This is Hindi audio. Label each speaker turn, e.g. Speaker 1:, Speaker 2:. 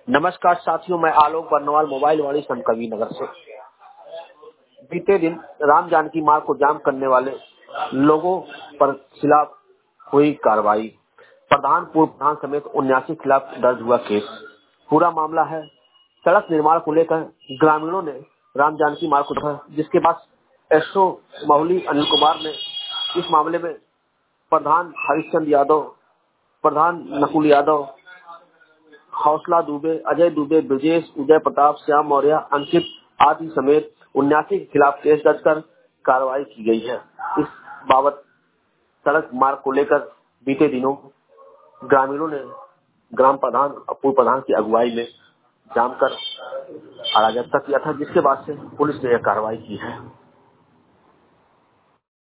Speaker 1: नमस्कार साथियों, मैं आलोक बर्नवाल मोबाइल वाली संतकबीर नगर से। बीते दिन राम जानकी मार्ग को जाम करने वाले लोगों पर खिलाफ हुई कार्रवाई। प्रधान, पूर्व प्रधान समेत 79 खिलाफ दर्ज हुआ केस। पूरा मामला है, सड़क निर्माण को लेकर ग्रामीणों ने राम जानकी मार्ग को रोका, जिसके बाद एसओ महुली अनिल कुमार ने इस मामले में प्रधान हरिश्चंद्र यादव, प्रधान नकुल यादव, हौसला दुबे, अजय दुबे, ब्रजेश, उदय प्रताप, श्याम मौर्य, अंकित आदि समेत 79 के खिलाफ केस दर्ज कर कार्रवाई की गई है। इस बाबत सड़क मार्ग को लेकर बीते दिनों ग्रामीणों ने ग्राम प्रधान और पूर्व प्रधान की अगुवाई में जाम कर अराजकता किया था, जिसके बाद से पुलिस ने यह कार्रवाई की है।